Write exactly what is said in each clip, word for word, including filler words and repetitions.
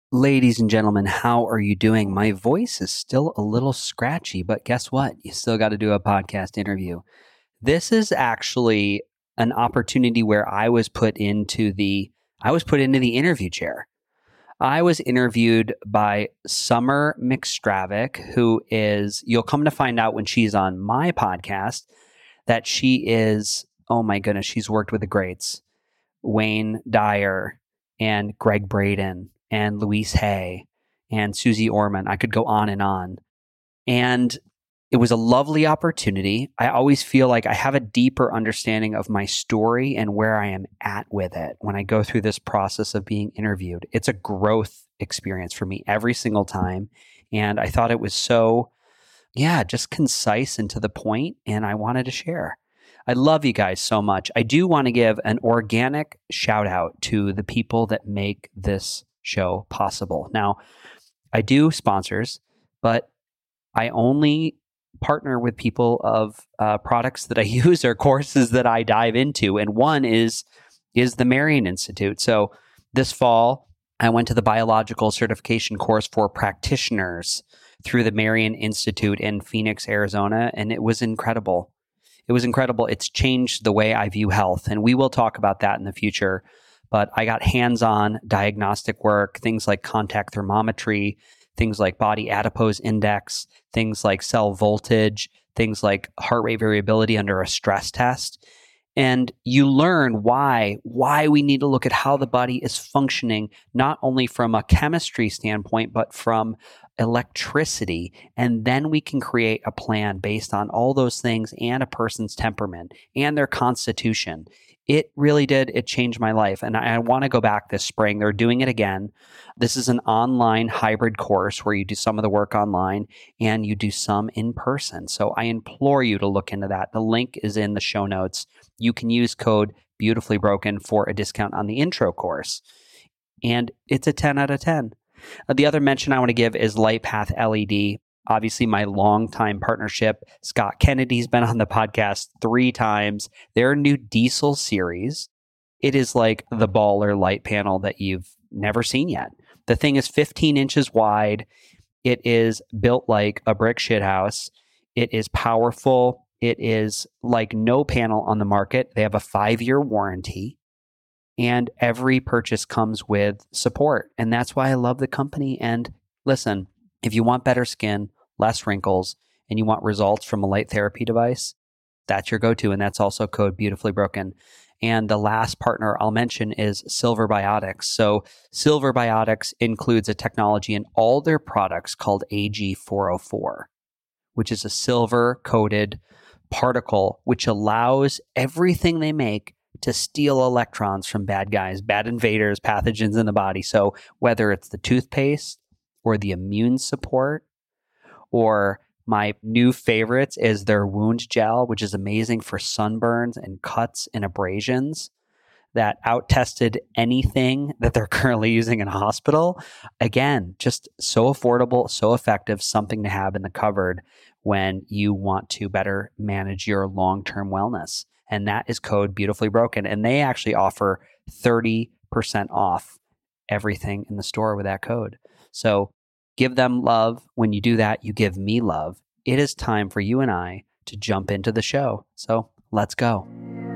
Ladies and gentlemen, how are you doing? My voice is still a little scratchy, but guess what? You still got to do a podcast interview. This is actually an opportunity where I was put into the I was put into the interview chair. I was interviewed by Summer McStravick, who is, you'll come to find out when she's on my podcast, that she is, oh my goodness, she's worked with the greats, Wayne Dyer and Greg Braden and Louise Hay and Susie Orman. I could go on and on. And it was a lovely opportunity. I always feel like I have a deeper understanding of my story and where I am at with it when I go through this process of being interviewed. It's a growth experience for me every single time. And I thought it was so, yeah, just concise and to the point, and I wanted to share. I love you guys so much. I do want to give an organic shout out to the people that make this show possible. Now, I do sponsors, but I only partner with people of uh, products that I use or courses that I dive into. And one is, is the Marion Institute. So this fall, I went to the biological certification course for practitioners through the Marion Institute in Phoenix, Arizona, and it was incredible. It was incredible. It's changed the way I view health, and we will talk about that in the future. But I got hands-on diagnostic work, things like contact thermometry, things like body adipose index, things like cell voltage, things like heart rate variability under a stress test. And you learn why, why we need to look at how the body is functioning, not only from a chemistry standpoint, but from electricity. And then we can create a plan based on all those things and a person's temperament and their constitution. It really did. It changed my life. And I, I want to go back this spring. They're doing it again. This is an online hybrid course where you do some of the work online and you do some in person. So I implore you to look into that. The link is in the show notes. You can use code Beautifully Broken for a discount on the intro course. And it's a ten out of ten. Uh, the other mention I want to give is LightPath L E D. Obviously, my longtime partnership, Scott Kennedy's been on the podcast three times. Their new diesel series, it is like the baller light panel that you've never seen yet. The thing is fifteen inches wide. It is built like a brick shithouse. It is powerful. It is like no panel on the market. They have a five-year warranty. And every purchase comes with support. And that's why I love the company. And listen, if you want better skin, less wrinkles, and you want results from a light therapy device, that's your go-to. And that's also code Beautifully Broken. And the last partner I'll mention is Silver Biotics. So Silver Biotics includes a technology in all their products called A G four oh four, which is a silver-coated particle which allows everything they make to steal electrons from bad guys, bad invaders, pathogens in the body. So whether it's the toothpaste or the immune support, or my new favorites is their wound gel, which is amazing for sunburns and cuts and abrasions, that out-tested anything that they're currently using in a hospital. Again, just so affordable, so effective, something to have in the cupboard when you want to better manage your long-term wellness. And that is code Beautifully Broken. And they actually offer thirty percent off everything in the store with that code. So give them love. When you do that, you give me love. It is time for you and I to jump into the show. So let's go.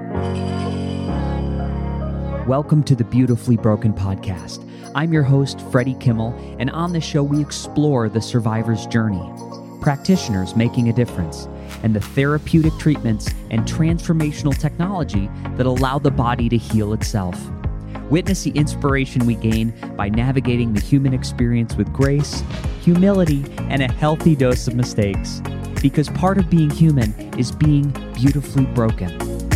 Welcome to the Beautifully Broken podcast. I'm your host, Freddie Kimmel, and on this show, we explore the survivor's journey, practitioners making a difference, and the therapeutic treatments and transformational technology that allow the body to heal itself. Witness the inspiration we gain by navigating the human experience with grace, humility, and a healthy dose of mistakes. Because part of being human is being beautifully broken.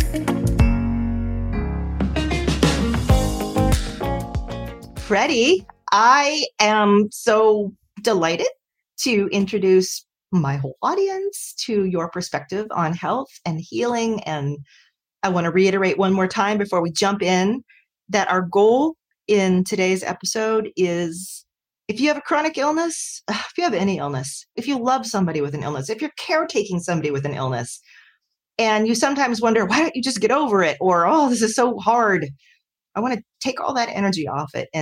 Freddie, I am so delighted to introduce my whole audience to your perspective on health and healing. And I want to reiterate one more time before we jump in that our goal in today's episode is, if you have a chronic illness, if you have any illness, if you love somebody with an illness, if you're caretaking somebody with an illness, and you sometimes wonder, why don't you just get over it? Or, oh, this is so hard. I want to take all that energy off it and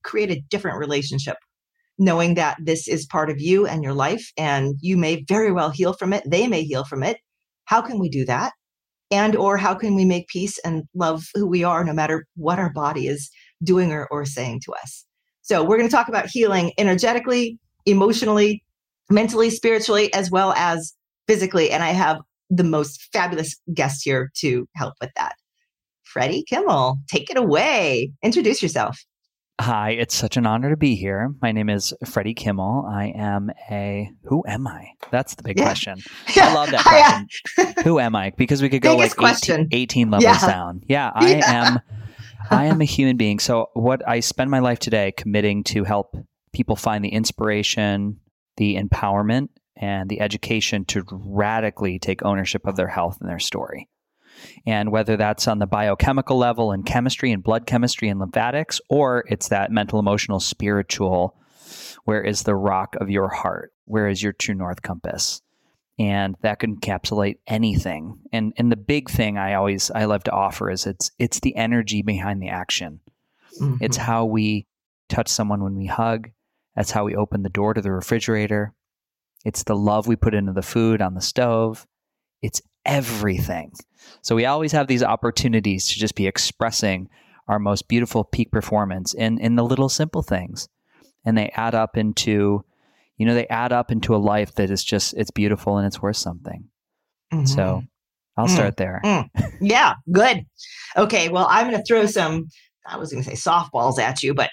create a different relationship, knowing that this is part of you and your life, and you may very well heal from it. They may heal from it. How can we do that? And or how can we make peace and love who we are, no matter what our body is doing or, or saying to us? So we're going to talk about healing energetically, emotionally, mentally, spiritually, as well as physically. And I have the most fabulous guest here to help with that. Freddie Kimmel, take it away. Introduce yourself. Hi, it's such an honor to be here. My name is Freddie Kimmel. I am a, who am I? That's the big yeah. question. Yeah. I love that question. Who am I? Because we could go Biggest like eighteen, eighteen levels yeah. down. Yeah, I yeah. am I am a human being. So what I spend my life today committing to help people find the inspiration, the empowerment, and the education to radically take ownership of their health and their story. And whether that's on the biochemical level in chemistry and blood chemistry and lymphatics, or it's that mental, emotional, spiritual, where is the rock of your heart? Where is your true north compass? And that can encapsulate anything. And and the big thing I always, I love to offer is it's it's the energy behind the action. Mm-hmm. It's how we touch someone when we hug. That's how we open the door to the refrigerator. It's the love we put into the food on the stove. It's everything. So we always have these opportunities to just be expressing our most beautiful peak performance in, in the little simple things. And they add up into, you know, they add up into a life that is just, it's beautiful and it's worth something. Mm-hmm. So I'll mm, start there. Mm. Yeah, good. Okay, well, I'm going to throw some, I was going to say softballs at you, but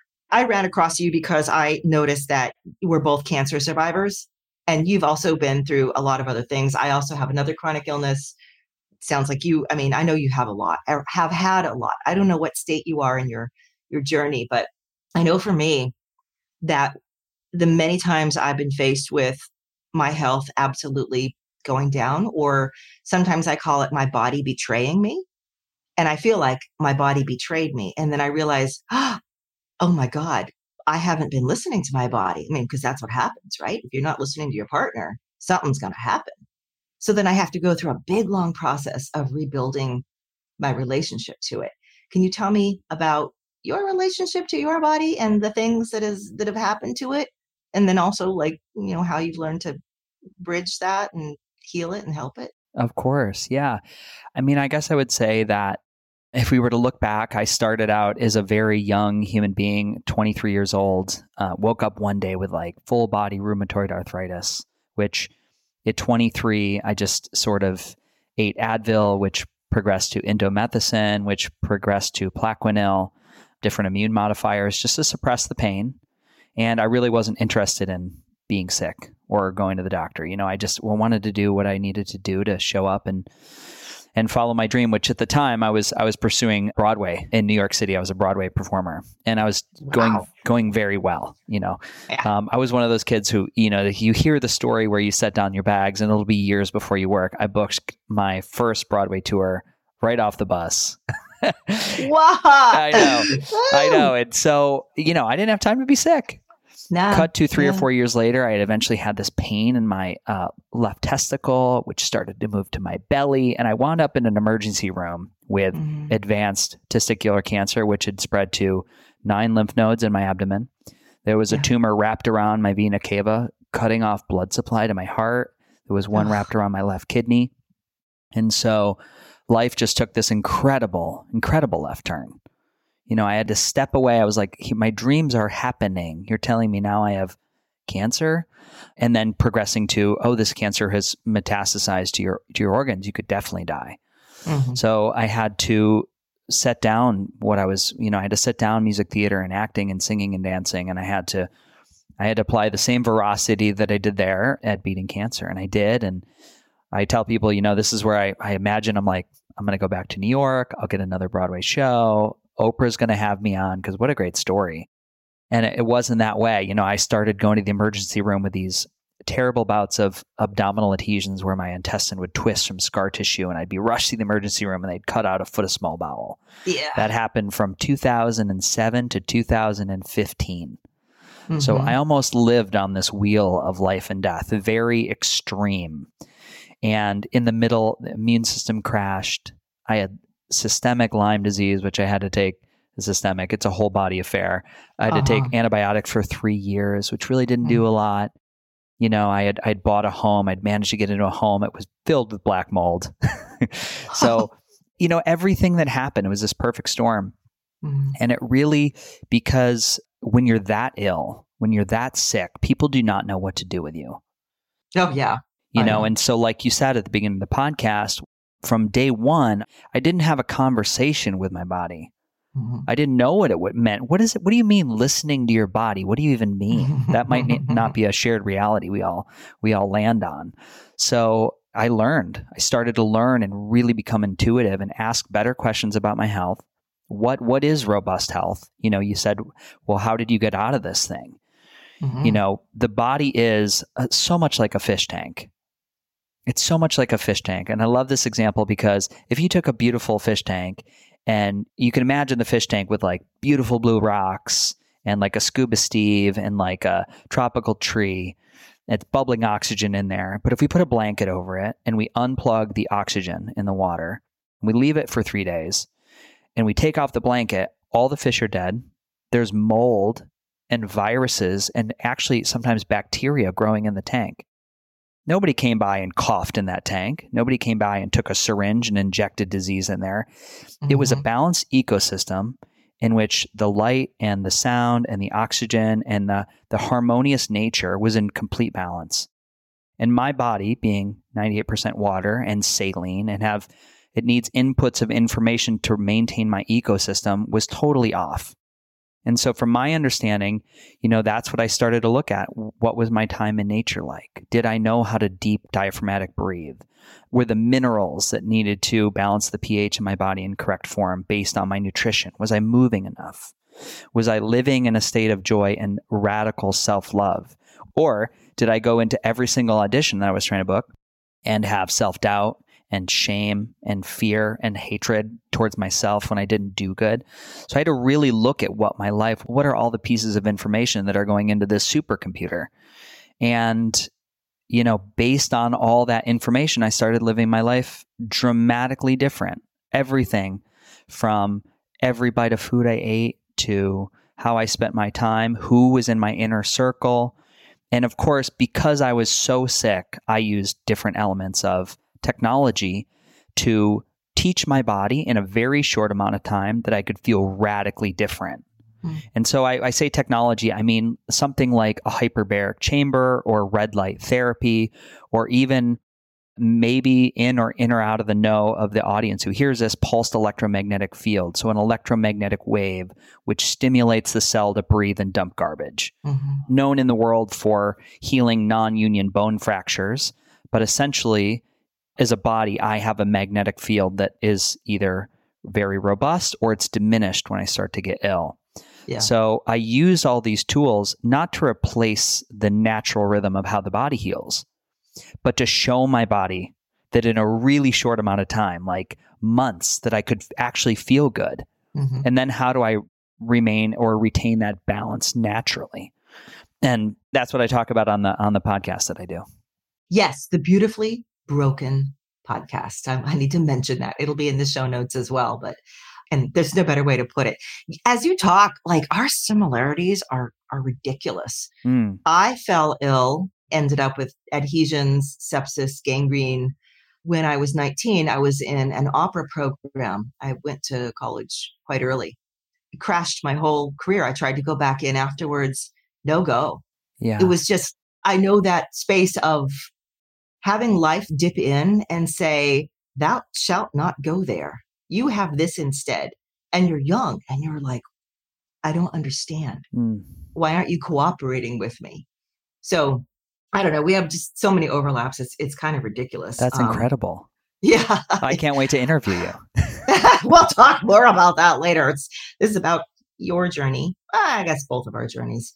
I ran across you because I noticed that we're both cancer survivors. And you've also been through a lot of other things. I also have another chronic illness. Sounds like you, I mean, I know you have a lot, or have had a lot. I don't know what state you are in your, your journey, but I know for me that the many times I've been faced with my health absolutely going down, or sometimes I call it my body betraying me. And I feel like my body betrayed me. And then I realize, oh my God, I haven't been listening to my body. I mean, because that's what happens, right? If you're not listening to your partner, something's going to happen. So then I have to go through a big, long process of rebuilding my relationship to it. Can you tell me about your relationship to your body and the things that is that have happened to it? And then also, like, you know, how you've learned to bridge that and heal it and help it? Of course. Yeah. I mean, I guess I would say that if we were to look back, I started out as a very young human being, twenty-three years old, uh, woke up one day with like full body rheumatoid arthritis, which at twenty-three, I just sort of ate Advil, which progressed to indomethacin, which progressed to Plaquenil, different immune modifiers just to suppress the pain. And I really wasn't interested in being sick or going to the doctor. You know, I just wanted to do what I needed to do to show up and and follow my dream, which at the time I was I was pursuing Broadway in New York City. I was a Broadway performer, and I was wow. going going very well. You know, yeah. um, I was one of those kids who, you know, you hear the story where you set down your bags and it'll be years before you work. I booked my first Broadway tour right off the bus. Wow! I know, I know. And so, you know, I didn't have time to be sick. No. Cut to three yeah. or four years later, I had eventually had this pain in my uh, left testicle, which started to move to my belly. And I wound up in an emergency room with mm. advanced testicular cancer, which had spread to nine lymph nodes in my abdomen. There was a yeah. tumor wrapped around my vena cava, cutting off blood supply to my heart. There was one Ugh. wrapped around my left kidney. And so life just took this incredible, incredible left turn. You know, I had to step away. I was like, my dreams are happening. You're telling me now I have cancer? And then progressing to, oh, this cancer has metastasized to your to your organs. You could definitely die. Mm-hmm. So I had to set down what I was, you know, I had to set down music theater and acting and singing and dancing. And I had to, I had to apply the same veracity that I did there at beating cancer. And I did. And I tell people, you know, this is where I, I imagine I'm like, I'm going to go back to New York. I'll get another Broadway show. Oprah's going to have me on because what a great story. And it wasn't that way. You know, I started going to the emergency room with these terrible bouts of abdominal adhesions where my intestine would twist from scar tissue and I'd be rushed to the emergency room and they'd cut out a foot of small bowel. Yeah. That happened from two thousand seven to two thousand fifteen. Mm-hmm. So I almost lived on this wheel of life and death, very extreme. And in the middle, the immune system crashed. I had systemic Lyme disease, which I had to take systemic. It's a whole body affair. I had Uh-huh. to take antibiotics for three years, which really didn't do a lot. You know, I had I'd bought a home. I'd managed to get into a home. It was filled with black mold. So, you know, everything that happened, it was this perfect storm. Mm. And it really, because when you're that ill, when you're that sick, people do not know what to do with you. Oh, yeah. You I know, know. and so like you said at the beginning of the podcast, from day one, I didn't have a conversation with my body. Mhm. I didn't know what it would meant. What is it? What do you mean listening to your body? What do you even mean? That might n- not be a shared reality we all we all land on. So I learned. I started to learn and really become intuitive and ask better questions about my health. What what is robust health? You know, you said, well, how did you get out of this thing? Mhm. You know, the body is uh, so much like a fish tank. It's so much like a fish tank. And I love this example because if you took a beautiful fish tank and you can imagine the fish tank with like beautiful blue rocks and like a scuba Steve and like a tropical tree, it's bubbling oxygen in there. But if we put a blanket over it and we unplug the oxygen in the water, and we leave it for three days and we take off the blanket, all the fish are dead. There's mold and viruses and actually sometimes bacteria growing in the tank. Nobody came by and coughed in that tank. Nobody came by and took a syringe and injected disease in there. It was a Mhm. balanced ecosystem in which the light and the sound and the oxygen and the, the harmonious nature was in complete balance. And my body, being ninety-eight percent water and saline and have it needs inputs of information to maintain my ecosystem, was totally off. And so from my understanding, you know, that's what I started to look at. What was my time in nature like? Did I know how to deep diaphragmatic breathe? Were the minerals that needed to balance the pH in my body in correct form based on my nutrition? Was I moving enough? Was I living in a state of joy and radical self-love? Or did I go into every single audition that I was trying to book and have self-doubt and shame and fear and hatred towards myself when I didn't do good? So I had to really look at what my life, what are all the pieces of information that are going into this supercomputer? And, you know, based on all that information, I started living my life dramatically different. Everything from every bite of food I ate to how I spent my time, who was in my inner circle. And of course, because I was so sick, I used different elements of technology to teach my body in a very short amount of time that I could feel radically different. Hmm. And so I, I say technology, I mean something like a hyperbaric chamber or red light therapy, or even maybe in or in or out of the know of the audience who hears this, pulsed electromagnetic field. So an electromagnetic wave, which stimulates the cell to breathe and dump garbage. Mhm. Known in the world for healing non-union bone fractures, but essentially as a body, I have a magnetic field that is either very robust or it's diminished when I start to get ill. Yeah. So I use all these tools not to replace the natural rhythm of how the body heals, but to show my body that in a really short amount of time, like months, that I could actually feel good. Mhm. And then how do I remain or retain that balance naturally? And that's what I talk about on the on the podcast that I do. Yes, the Beautifully Broken podcast. I, I need to mention that. It'll be in the show notes as well, but and there's no better way to put it. As you talk, like our similarities are are ridiculous. Mm. I fell ill, ended up with adhesions, sepsis, gangrene. When I was nineteen, I was in an opera program. I went to college quite early. It crashed my whole career. I tried to go back in afterwards. No go. Yeah. It was just, I know that space of having life dip in and say, thou shalt not go there. You have this instead. And you're young and you're like, I don't understand. Mm. Why aren't you cooperating with me? So I don't know. We have just so many overlaps. It's it's kind of ridiculous. That's Um, incredible. Yeah. I can't wait to interview you. We'll talk more about that later. It's this is about your journey. Ah, I guess both of our journeys.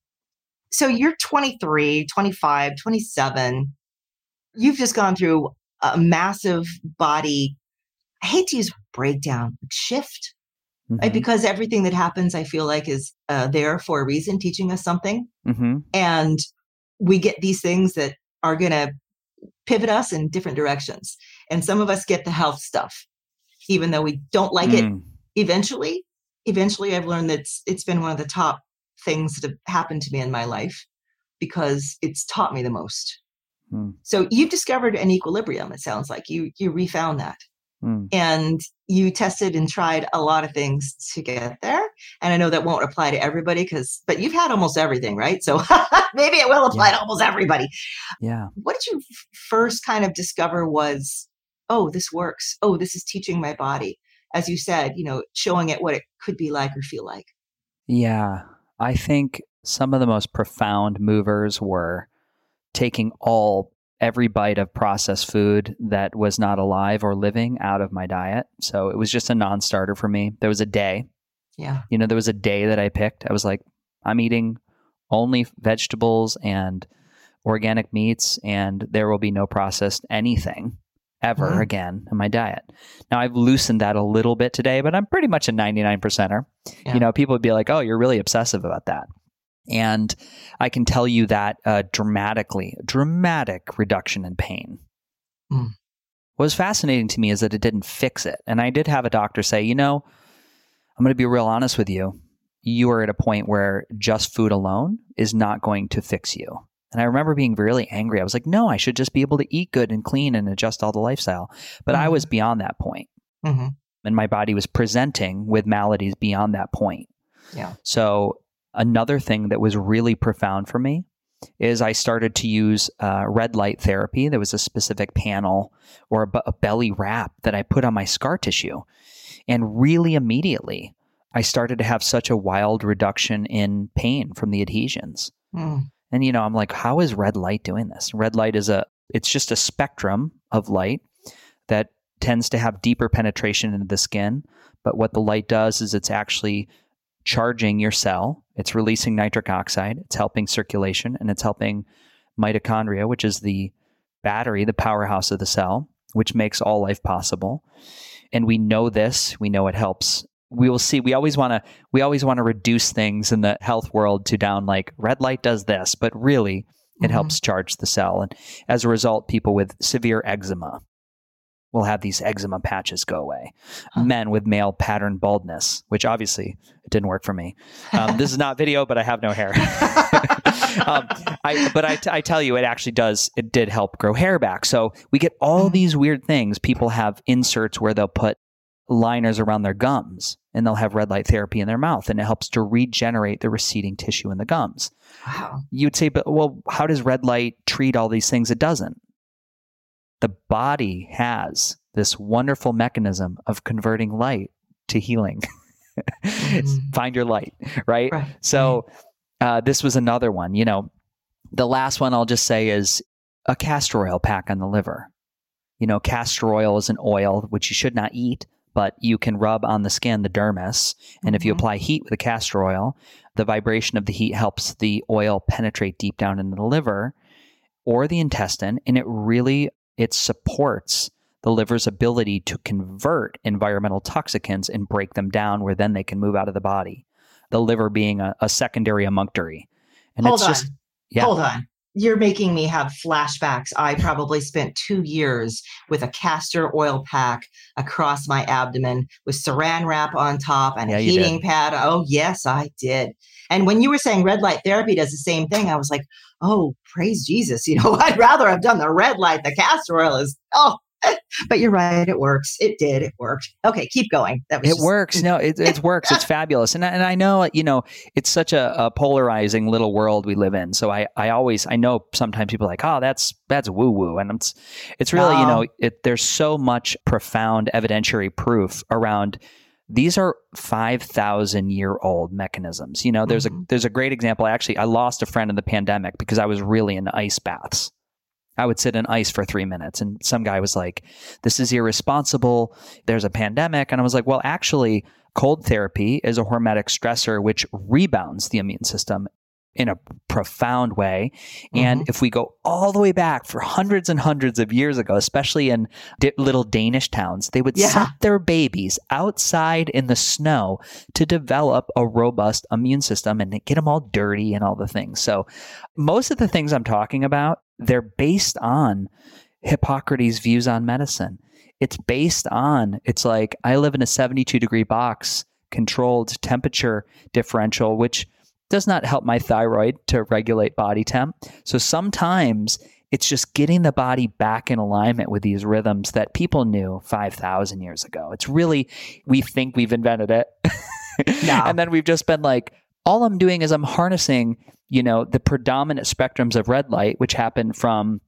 So you're twenty-three, twenty-five, twenty-seven. You've just gone through a massive body, I hate to use breakdown, shift, right? Mhm. Because everything that happens, I feel like, is uh, there for a reason, teaching us something. Mhm. And we get these things that are going to pivot us in different directions. And some of us get the health stuff, even though we don't like it Mm. eventually. eventually I've learned that it's, it's been one of the top things that have happened to me in my life because it's taught me the most. Hmm. So you've discovered an equilibrium, it sounds like. You you refound that. Hmm. And you tested and tried a lot of things to get there. And I know that won't apply to everybody, because, but you've had almost everything, right? So maybe it will apply yeah. to almost everybody. Yeah. What did you first kind of discover was, oh, this works. Oh, this is teaching my body. As you said, you know, showing it what it could be like or feel like. Yeah. I think some of the most profound movers were taking all every bite of processed food that was not alive or living out of my diet. So it was just a non-starter for me. There was a day. Yeah. You know, there was a day that I picked. I was like, I'm eating only vegetables and organic meats, and there will be no processed anything ever mm-hmm. again in my diet. Now, I've loosened that a little bit today, but I'm pretty much a ninety-nine percenter. Yeah. You know, people would be like, oh, you're really obsessive about that. And I can tell you that uh, dramatically, dramatic reduction in pain. Mm. What was fascinating to me is that it didn't fix it. And I did have a doctor say, you know, I'm going to be real honest with you. You are at a point where just food alone is not going to fix you. And I remember being really angry. I was like, no, I should just be able to eat good and clean and adjust all the lifestyle. But mm-hmm. I was beyond that point. Mm-hmm. And my body was presenting with maladies beyond that point. Yeah. So another thing that was really profound for me is I started to use uh, red light therapy. There was a specific panel or a, b- a belly wrap that I put on my scar tissue. And really immediately, I started to have such a wild reduction in pain from the adhesions. Mm. And, you know, I'm like, how is red light doing this? Red light is a, it's just a spectrum of light that tends to have deeper penetration into the skin. But what the light does is it's actually charging your cell. It's releasing nitric oxide. It's helping circulation, and it's helping mitochondria, which is the battery, the powerhouse of the cell, which makes all life possible. And we know this. We know it helps. We will see. We always want to. We always want to reduce things in the health world to down like red light does this, but really it mm-hmm. helps charge the cell. And as a result, people with severe eczema will have these eczema patches go away. Huh. Men with male pattern baldness, which obviously it didn't work for me. Um, this is not video, but I have no hair. um, I, but I, t- I tell you, it actually does. It did help grow hair back. So we get all mm-hmm. these weird things. People have inserts where they'll put liners around their gums, and they'll have red light therapy in their mouth, and it helps to regenerate the receding tissue in the gums. Wow. You'd say, but well, how does red light treat all these things? It doesn't. The body has this wonderful mechanism of converting light to healing. mm-hmm. Find your light, right? right. So uh, this was another one. You know, the last one I'll just say is a castor oil pack on the liver. You know, castor oil is an oil which you should not eat, but you can rub on the skin, the dermis. And mm-hmm. if you apply heat with the castor oil, the vibration of the heat helps the oil penetrate deep down into the liver or the intestine. And it really, it supports the liver's ability to convert environmental toxicants and break them down, where then they can move out of the body. The liver being a, a secondary emunctory. And Hold it's on. just, yeah. Hold on. You're making me have flashbacks. I probably spent two years with a castor oil pack across my abdomen with saran wrap on top and yeah, a heating pad. Oh, yes, I did. And when you were saying red light therapy does the same thing, I was like, oh, praise Jesus. You know, I'd rather have done the red light. The castor oil is, oh, but you're right. It works. It did. It worked. Okay. Keep going. That was it just... works. No, it, it works. It's fabulous. And I, and I know, you know, it's such a, a polarizing little world we live in. So I, I always, I know sometimes people are like, oh, that's, that's woo woo. And it's, it's really, no. you know, it, there's so much profound evidentiary proof around these are five thousand year old mechanisms. You know, there's mm-hmm. a, there's a great example. Actually, I lost a friend in the pandemic because I was really into ice baths. I would sit in ice for three minutes and some guy was like, this is irresponsible. There's a pandemic. And I was like, well, actually, cold therapy is a hormetic stressor which rebounds the immune system in a profound way. And mm-hmm. if we go all the way back for hundreds and hundreds of years ago, especially in di- little Danish towns, they would yeah. set their babies outside in the snow to develop a robust immune system and get them all dirty and all the things. So most of the things I'm talking about, they're based on Hippocrates' views on medicine. It's based on, it's like, I live in a seventy-two degree box controlled temperature differential, which does not help my thyroid to regulate body temp. So sometimes it's just getting the body back in alignment with these rhythms that people knew five thousand years ago. It's really, we think we've invented it. Yeah. And then we've just been like, all I'm doing is I'm harnessing, you know, the predominant spectrums of red light, which happen from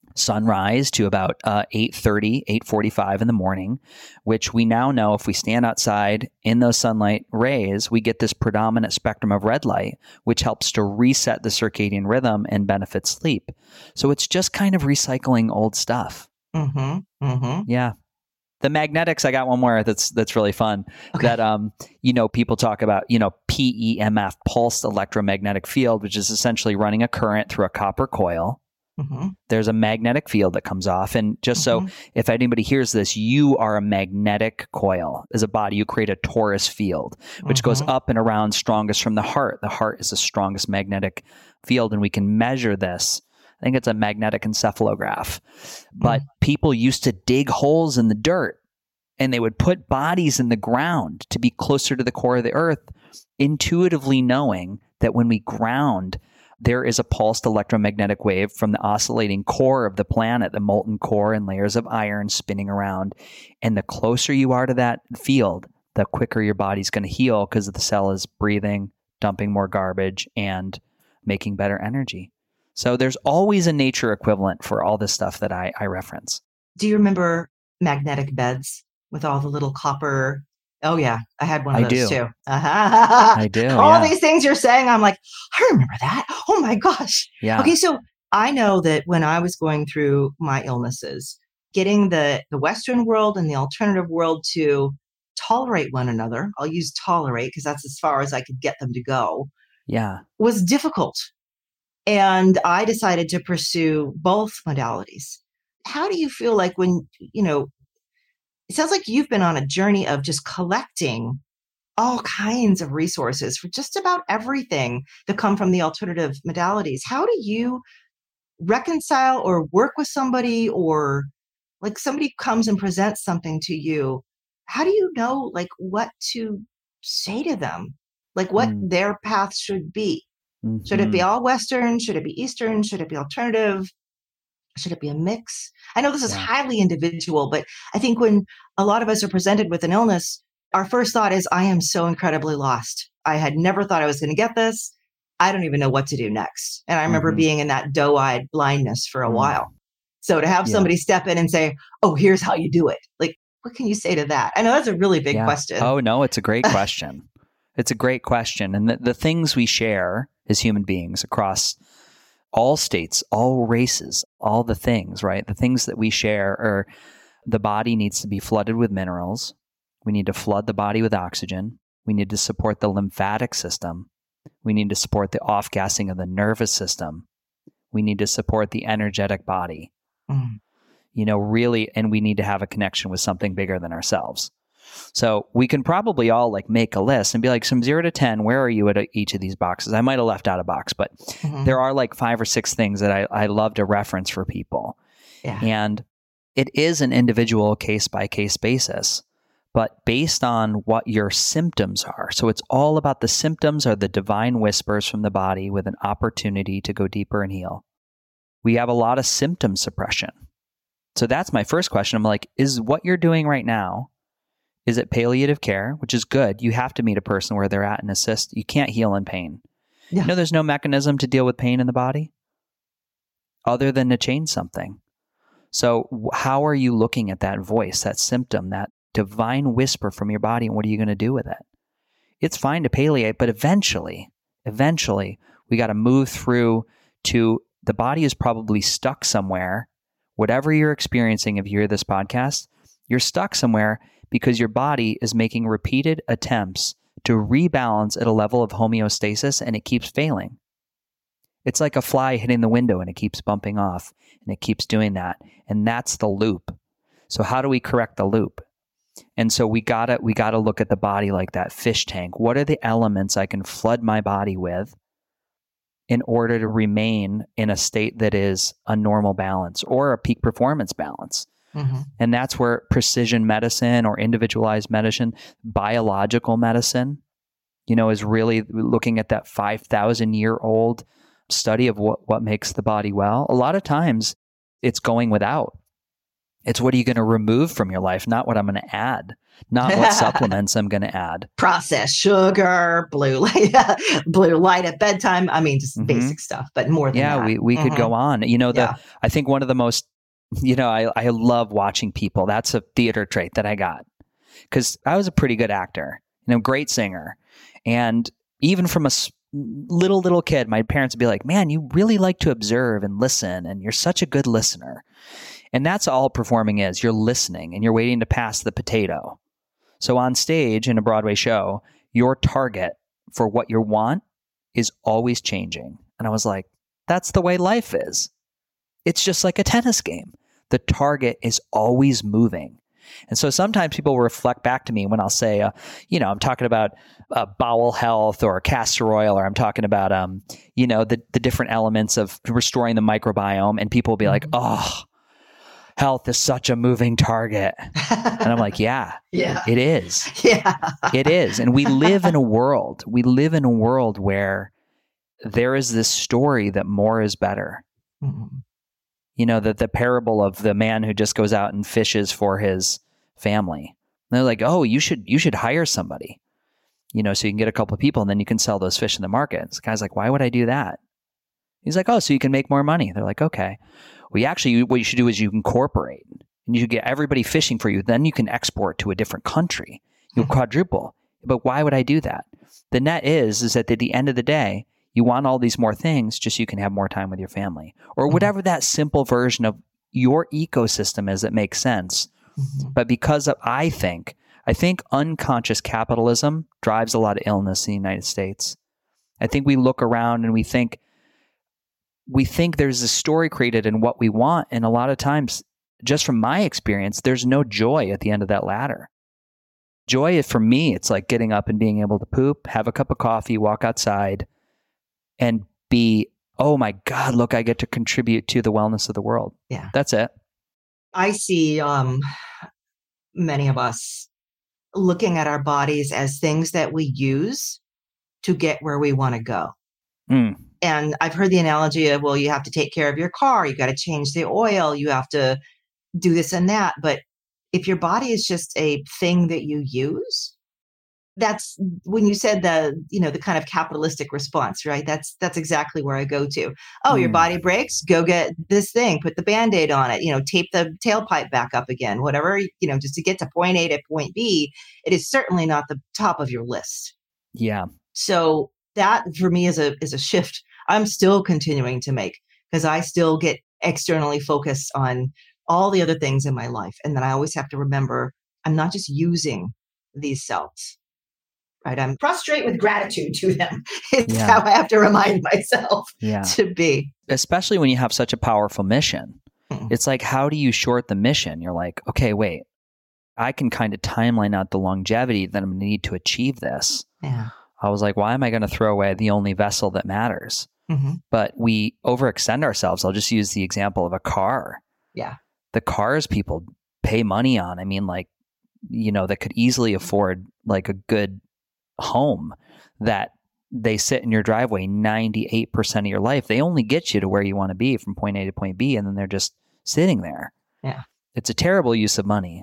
sunrise to about uh, eight thirty, eight forty-five in the morning, which we now know if we stand outside in those sunlight rays, we get this predominant spectrum of red light, which helps to reset the circadian rhythm and benefit sleep. So it's just kind of recycling old stuff. Mm-hmm. Mm-hmm. Yeah. The magnetics, I got one more that's that's really fun. Okay. That um, you know, people talk about, you know, P E M F, pulsed electromagnetic field, which is essentially running a current through a copper coil. Mm-hmm. There's a magnetic field that comes off. And just Mm-hmm. so if anybody hears this, you are a magnetic coil. As a body, you create a torus field, which Mm-hmm. goes up and around strongest from the heart. The heart is the strongest magnetic field, and we can measure this. I think it's a magnetic encephalograph. But Mm. people used to dig holes in the dirt, and they would put bodies in the ground to be closer to the core of the earth, intuitively knowing that when we ground, there is a pulsed electromagnetic wave from the oscillating core of the planet, the molten core and layers of iron spinning around. And the closer you are to that field, the quicker your body's going to heal because the cell is breathing, dumping more garbage, and making better energy. So there's always a nature equivalent for all this stuff that I, I reference. Do you remember magnetic beds with all the little copper? Oh yeah, I had one of I those do. too. Uh-huh. I do, All yeah. these things you're saying, I'm like, I remember that. Oh my gosh. Yeah. Okay, so I know that when I was going through my illnesses, getting the the Western world and the alternative world to tolerate one another, I'll use tolerate because that's as far as I could get them to go, Yeah. was difficult. And I decided to pursue both modalities. How do you feel like when, you know, it sounds like you've been on a journey of just collecting all kinds of resources for just about everything that come from the alternative modalities. How do you reconcile or work with somebody, or like somebody comes and presents something to you? How do you know like what to say to them? Like what Mm. their path should be? Mhm. Should it be all Western? Should it be Eastern? Should it be alternative? Should it be a mix? I know this is Yeah. highly individual, but I think when a lot of us are presented with an illness, our first thought is, I am so incredibly lost. I had never thought I was going to get this. I don't even know what to do next. And I remember Mhm. being in that doe-eyed blindness for a Mm. while. So to have Yeah. somebody step in and say, oh, here's how you do it. Like, what can you say to that? I know that's a really big Yeah. question. Oh, no, it's a great question. It's a great question. And the, the things we share as human beings across all states, all races, all the things, right? The things that we share are the body needs to be flooded with minerals. We need to flood the body with oxygen. We need to support the lymphatic system. We need to support the off-gassing of the nervous system. We need to support the energetic body. Mm. You know, really, and we need to have a connection with something bigger than ourselves. So we can probably all like make a list and be like, from zero to ten, where are you at each of these boxes? I might have left out a box, but Mhm. there are like five or six things that I, I love to reference for people. Yeah. And it is an individual case by case basis, but based on what your symptoms are. So it's all about the symptoms are the divine whispers from the body with an opportunity to go deeper and heal. We have a lot of symptom suppression. So that's my first question. I'm like, is what you're doing right now, is it palliative care, which is good? You have to meet a person where they're at and assist. You can't heal in pain. Yeah. You know, there's no mechanism to deal with pain in the body other than to change something. So how are you looking at that voice, that symptom, that divine whisper from your body, and what are you going to do with it? It's fine to palliate, but eventually, eventually, we got to move through to the body is probably stuck somewhere. Whatever you're experiencing, if you hear this podcast, you're stuck somewhere because your body is making repeated attempts to rebalance at a level of homeostasis, and it keeps failing. It's like a fly hitting the window and it keeps bumping off, and it keeps doing that. And that's the loop. So how do we correct the loop? And so we gotta we gotta look at the body like that fish tank. What are the elements I can flood my body with in order to remain in a state that is a normal balance or a peak performance balance? Mm-hmm. And that's where precision medicine or individualized medicine, biological medicine, you know, is really looking at that five thousand year old study of what, what makes the body well. A lot of times it's going without. It's what are you going to remove from your life, not what I'm going to add, not what supplements I'm going to add. Processed sugar, blue light, blue light at bedtime. I mean, just mm-hmm. basic stuff, but more than yeah, that. we, we mm-hmm. could go on. You know, the yeah. I think one of the most, you know, I, I love watching people. That's a theater trait that I got because I was a pretty good actor, you know, great singer. And even from a little, little kid, my parents would be like, man, you really like to observe and listen, and you're such a good listener. And that's all performing is. You're listening and you're waiting to pass the potato. So on stage in a Broadway show, your target for what you want is always changing. And I was like, that's the way life is. It's just like a tennis game. The target is always moving. And so sometimes people will reflect back to me when I'll say, uh, you know, I'm talking about uh, bowel health or castor oil, or I'm talking about, um, you know, the, the different elements of restoring the microbiome. And people will be like, oh, health is such a moving target. And I'm like, yeah, yeah, it is. Yeah, it is. And we live in a world, we live in a world where there is this story that more is better. Mm-hmm. You know, that the parable of the man who just goes out and fishes for his family. And they're like, oh, you should, you should hire somebody, you know, so you can get a couple of people and then you can sell those fish in the market. And the guy's like, why would I do that? He's like, oh, so you can make more money. They're like, okay. Well, actually, what you should do is you incorporate and you get everybody fishing for you. Then you can export to a different country. You'll mm-hmm. quadruple. But why would I do that? The net is, is that at the end of the day, you want all these more things just so you can have more time with your family or whatever mm-hmm. that simple version of your ecosystem is that makes sense. Mm-hmm. But because of, I think, I think unconscious capitalism drives a lot of illness in the United States. I think we look around and we think, we think there's a story created in what we want. And a lot of times, just from my experience, there's no joy at the end of that ladder. Joy, for me, it's like getting up and being able to poop, have a cup of coffee, walk outside, and be, oh my God, look, I get to contribute to the wellness of the world. Yeah. That's it. I see um, many of us looking at our bodies as things that we use to get where we want to go. Mm. And I've heard the analogy of, well, you have to take care of your car. You got to change the oil. You have to do this and that. But if your body is just a thing that you use, that's when you said the, you know, the kind of capitalistic response, right? That's, that's exactly where I go to. Oh, mm. your body breaks, go get this thing, put the Band-Aid on it, you know, tape the tailpipe back up again, whatever, you know, just to get to point A to point B. It is certainly not the top of your list. Yeah. So that for me is a, is a shift I'm still continuing to make because I still get externally focused on all the other things in my life. And then I always have to remember, I'm not just using these cells, right? I'm prostrate with gratitude to them. It's yeah. how I have to remind myself yeah. to be. Especially when you have such a powerful mission. Mm-hmm. It's like, how do you short the mission? You're like, okay, wait, I can kind of timeline out the longevity that I'm going to need to achieve this. Yeah. I was like, why am I going to throw away the only vessel that matters? Mm-hmm. But we overextend ourselves. I'll just use the example of a car. Yeah. The cars people pay money on, I mean, like, you know, that could easily afford like a good home that they sit in your driveway ninety-eight percent of your life. They only get you to where you want to be from point A to point B, and then they're just sitting there. Yeah. It's a terrible use of money.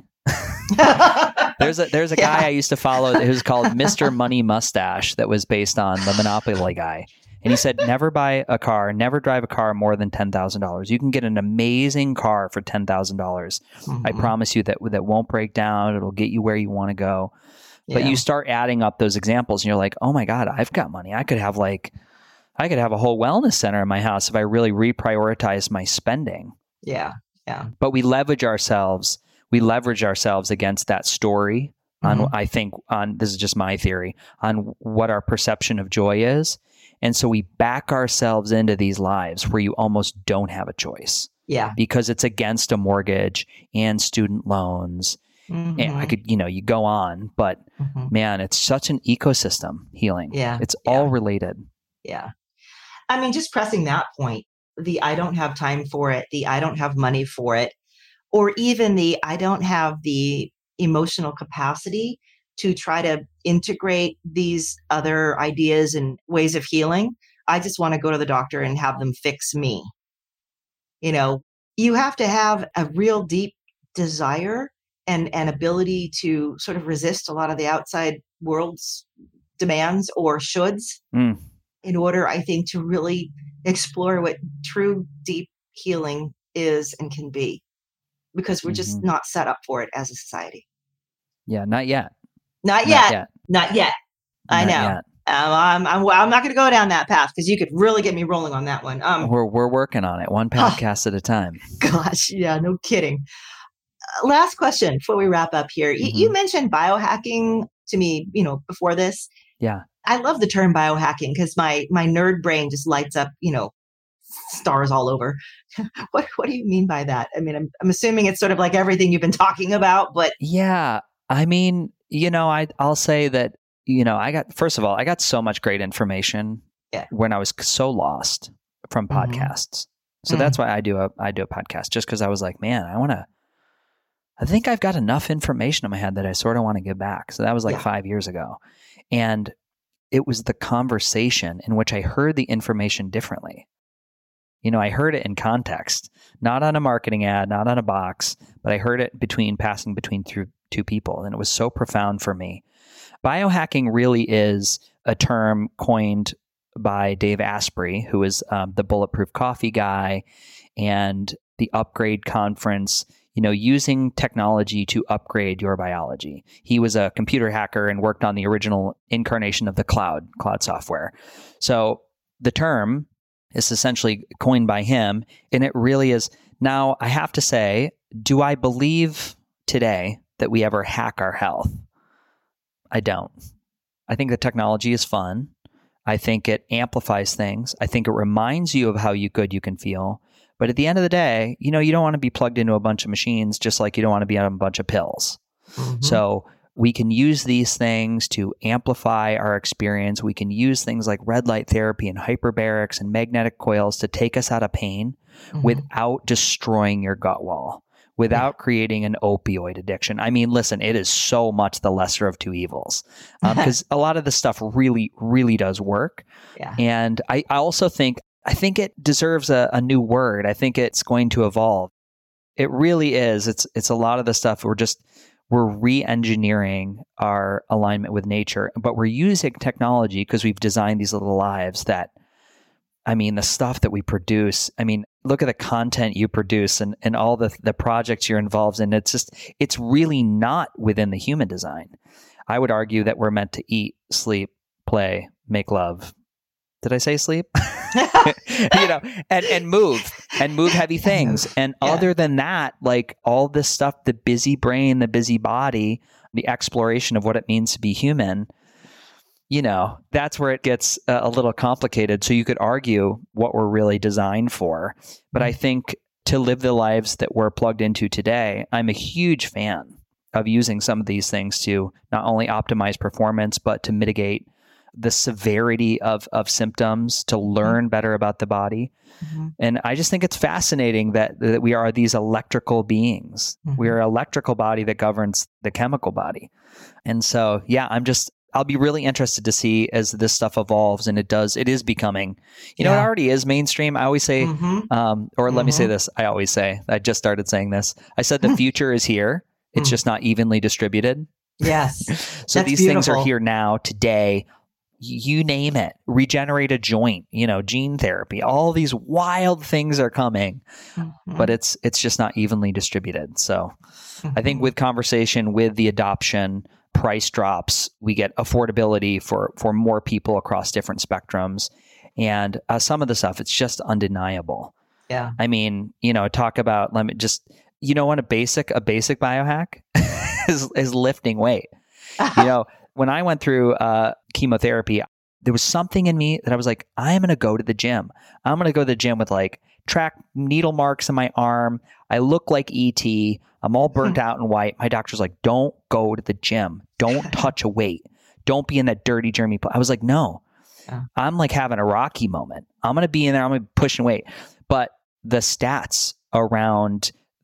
There's a there's a yeah. guy I used to follow who's called Mister Money Mustache that was based on the Monopoly guy. And he said, never buy a car, never drive a car more than ten thousand dollars. You can get an amazing car for ten thousand dollars. Mm-hmm. I promise you that that won't break down. It'll get you where you want to go. Yeah. But you start adding up those examples and you're like, oh my God, I've got money. I could have like, I could have a whole wellness center in my house if I really reprioritize my spending. Yeah. Yeah. But we leverage ourselves. We leverage ourselves against that story on, mm-hmm. I think on, this is just my theory, on what our perception of joy is. And so we back ourselves into these lives where you almost don't have a choice. Yeah. Because it's against a mortgage and student loans. Mm-hmm. And I could, you know, you go on, but mm-hmm. man, it's such an ecosystem healing. Yeah. It's yeah. all related. Yeah. I mean, just pressing that point, the I don't have time for it, the I don't have money for it, or even the, I don't have the emotional capacity to try to integrate these other ideas and ways of healing. I just want to go to the doctor and have them fix me. You know, you have to have a real deep desire and, and ability to sort of resist a lot of the outside world's demands or shoulds Mm. in order, I think, to really explore what true deep healing is and can be, because we're just Mm-hmm. not set up for it as a society. Yeah, not yet. Not Not yet. yet. Not yet. I Not know. yet. Um, I'm, I'm, I'm not going to go down that path because you could really get me rolling on that one. Um, We're we're working on it, one podcast at a time. gosh, yeah, no kidding. Uh, last question before we wrap up here. Y- Mm-hmm. You mentioned biohacking to me, you know, before this. Yeah. I love the term biohacking because my my nerd brain just lights up, you know, stars all over. what what do you mean by that? I mean, I'm I'm assuming it's sort of like everything you've been talking about, but Yeah. I mean, you know, I I'll say that, you know, I got first of all, I got so much great information Yeah. when I was so lost from Mhm. podcasts. So Mm. that's why I do a I do a podcast, just because I was like, man, I want to. I think I've got enough information in my head that I sort of want to give back. So that was like Yeah. five years ago, and it was the conversation in which I heard the information differently. You know, I heard it in context, not on a marketing ad, not on a box, but I heard it between passing between through two people, and it was so profound for me. Biohacking really is a term coined by Dave Asprey, who is um, the Bulletproof Coffee guy and the Upgrade Conference, you know, using technology to upgrade your biology. He was a computer hacker and worked on the original incarnation of the cloud, cloud software. So the term is essentially coined by him, and it really is. Now, I have to say, do I believe today that we ever hack our health? I don't. I think the technology is fun. I think it amplifies things. I think it reminds you of how you good you can feel. But at the end of the day, you know, you don't want to be plugged into a bunch of machines, just like you don't want to be on a bunch of pills. Mhm. So we can use these things to amplify our experience. We can use things like red light therapy and hyperbarics and magnetic coils to take us out of pain Mhm. without destroying your gut wall, without creating an opioid addiction. I mean, listen, it is so much the lesser of two evils, because a lot of this stuff really, really does work. Yeah. And I, I also think, I think it deserves a, a new word. I think it's going to evolve. It really is. It's, it's a lot of the stuff we're just, we're re-engineering our alignment with nature, but we're using technology because we've designed these little lives that, I mean, the stuff that we produce, I mean, look at the content you produce and, and all the, the projects you're involved in. It's just, it's really not within the human design. I would argue that we're meant to eat, sleep, play, make love. Did I say sleep? you know, and, and move and move heavy things. And Yeah. other than that, like all this stuff, the busy brain, the busy body, the exploration of what it means to be human, you know, that's where it gets uh, a little complicated. So you could argue what we're really designed for. But I think to live the lives that we're plugged into today, I'm a huge fan of using some of these things to not only optimize performance, but to mitigate the severity of, of symptoms, to learn better about the body. Mhm. And I just think it's fascinating that, that we are these electrical beings. Mhm. We're an electrical body that governs the chemical body. And so, yeah, I'm just, I'll be really interested to see as this stuff evolves, and it does, it is becoming, you know, Yeah. it already is mainstream. I always say, Mhm. um, or let me say Mhm. this, I always say, I just started saying this. I said the future is here. It's Mm. just not evenly distributed. Yes. So That's these things are beautiful. here now, today. You name it, regenerate a joint, you know, gene therapy, all these wild things are coming, Mhm. but it's it's just not evenly distributed. So I think Mhm. with conversation, with the adoption, price drops, we get affordability for for more people across different spectrums. And uh, some of the stuff, it's just undeniable. Yeah. I mean, you know, talk about, let me just, you know, what a basic, a basic biohack is, is lifting weight. You know, when I went through uh, chemotherapy, there was something in me that I was like, I'm going to go to the gym. I'm going to go to the gym with like track needle marks in my arm. I look like E T. I'm all burnt out and white. My doctor's like, don't go to the gym. Don't touch a weight. Don't be in that dirty germy. Pl-. I was like, no, Yeah. I'm like having a Rocky moment. I'm going to be in there. I'm going to be pushing weight. But the stats around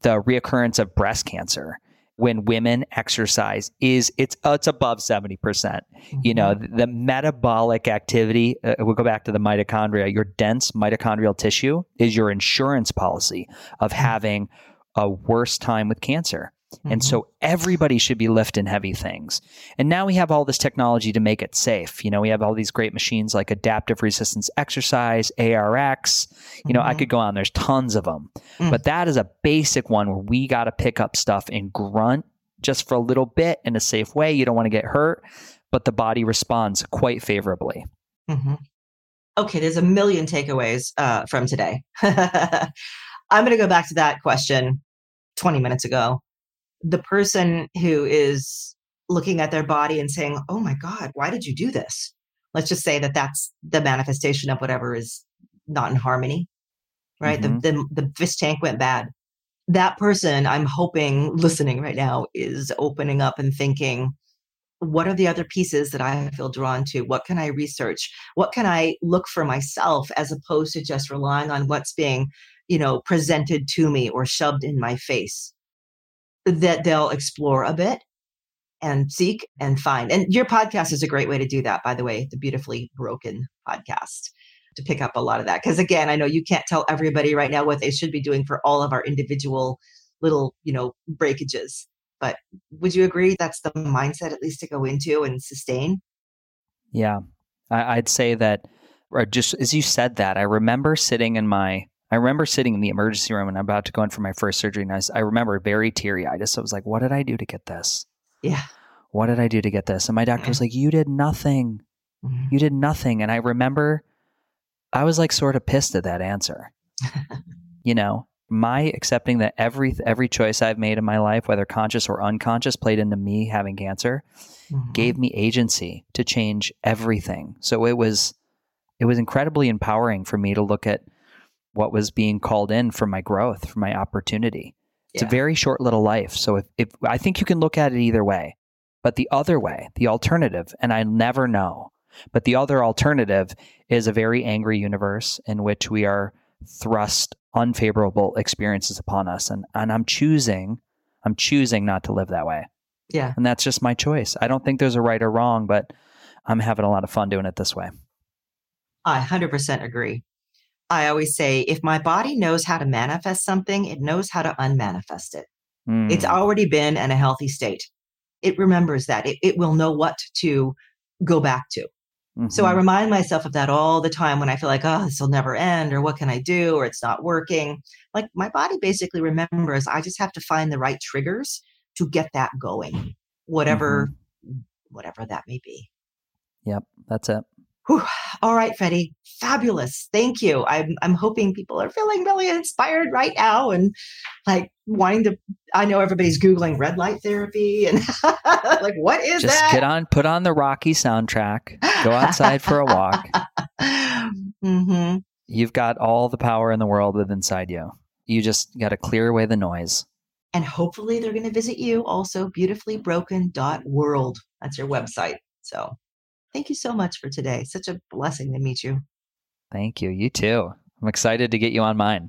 the reoccurrence of breast cancer when women exercise is it's uh, it's above seventy percent. Mm-hmm. You know, the, the metabolic activity, uh, we'll go back to the mitochondria, your dense mitochondrial tissue is your insurance policy of having a worse time with cancer. Mm-hmm. And so everybody should be lifting heavy things. And now we have all this technology to make it safe. You know, we have all these great machines like adaptive resistance exercise, A R X. You know, mm-hmm. I could go on. There's tons of them. Mm. But that is a basic one where we got to pick up stuff and grunt just for a little bit in a safe way. You don't want to get hurt, but the body responds quite favorably. Mm-hmm. Okay, there's a million takeaways uh, from today. I'm going to go back to that question twenty minutes ago. The person who is looking at their body and saying, oh my God, why did you do this? Let's just say that that's the manifestation of whatever is not in harmony, right? Mm-hmm. The, the, the fish tank went bad. That person, I'm hoping listening right now, is opening up and thinking, what are the other pieces that I feel drawn to? What can I research? What can I look for myself as opposed to just relying on what's being, you know, presented to me or shoved in my face? That they'll explore a bit and seek and find. And your podcast is a great way to do that, by the way, the Beautifully Broken podcast, to pick up a lot of that. Because again, I know you can't tell everybody right now what they should be doing for all of our individual little, you know, breakages. But would you agree that's the mindset at least to go into and sustain? Yeah, I, I'd say that, or just as you said that, I remember sitting in my I remember sitting in the emergency room and I'm about to go in for my first surgery. And I, was, I remember very teary-eyed. I just I was like, what did I do to get this? Yeah. What did I do to get this? And my doctor was like, you did nothing. Mm-hmm. You did nothing. And I remember I was like sort of pissed at that answer. You know, my accepting that every every choice I've made in my life, whether conscious or unconscious, played into me having cancer, mm-hmm. gave me agency to change everything. So it was it was incredibly empowering for me to look at what was being called in for my growth, for my opportunity. It's yeah. a very short little life. So if, if I think you can look at it either way, but the other way, the alternative, and I never know, but the other alternative is a very angry universe in which we are thrust unfavorable experiences upon us. And, and I'm choosing, I'm choosing not to live that way. Yeah. And that's just my choice. I don't think there's a right or wrong, but I'm having a lot of fun doing it this way. I one hundred percent agree. I always say, if my body knows how to manifest something, it knows how to unmanifest it. Mm. It's already been in a healthy state. It remembers that. It, it will know what to go back to. Mm-hmm. So I remind myself of that all the time when I feel like, oh, this will never end, or what can I do, or it's not working. Like my body basically remembers, I just have to find the right triggers to get that going, whatever, mm-hmm. whatever that may be. Yep, that's it. Whew. All right, Freddie. Fabulous. Thank you. I'm I'm hoping people are feeling really inspired right now and like wanting to, I know everybody's Googling red light therapy and like, what is Just that? Just get on, put on the Rocky soundtrack, go outside for a walk. Mm-hmm. You've got all the power in the world within inside you. You just got to clear away the noise. And hopefully they're going to visit you also, beautifully broken dot world. That's your website. So thank you so much for today. Such a blessing to meet you. Thank you. You too. I'm excited to get you on mine.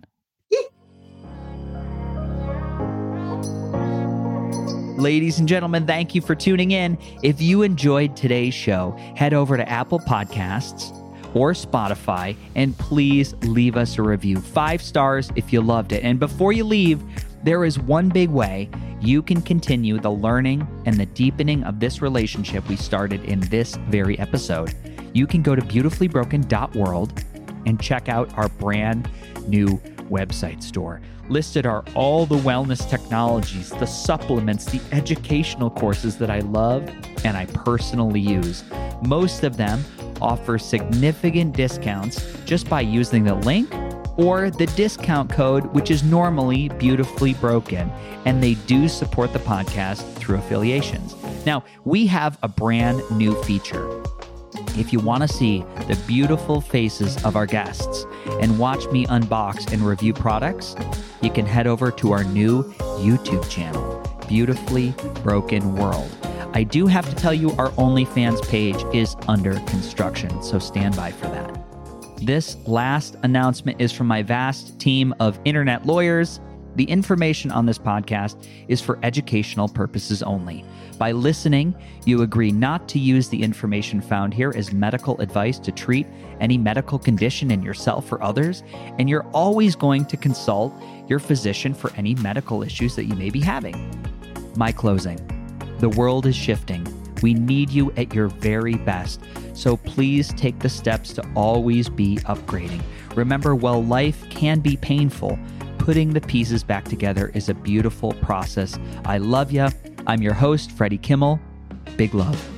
Ladies and gentlemen, thank you for tuning in. If you enjoyed today's show, head over to Apple Podcasts or Spotify and please leave us a review. Five stars if you loved it. And before you leave, there is one big way you can continue the learning and the deepening of this relationship we started in this very episode. You can go to beautifully broken dot world and check out our brand new website store. Listed are all the wellness technologies, the supplements, the educational courses that I love and I personally use. Most of them offer significant discounts just by using the link or the discount code, which is normally Beautifully Broken, and they do support the podcast through affiliations. Now, we have a brand new feature. If you want to see the beautiful faces of our guests and watch me unbox and review products, you can head over to our new YouTube channel, Beautifully Broken World. I do have to tell you our OnlyFans page is under construction, so stand by for that. This last announcement is from my vast team of internet lawyers. The information on this podcast is for educational purposes only. By listening, you agree not to use the information found here as medical advice to treat any medical condition in yourself or others, and you're always going to consult your physician for any medical issues that you may be having. My closing. The world is shifting. We need you at your very best. So please take the steps to always be upgrading. Remember, while life can be painful, putting the pieces back together is a beautiful process. I love ya. I'm your host, Freddie Kimmel. Big love.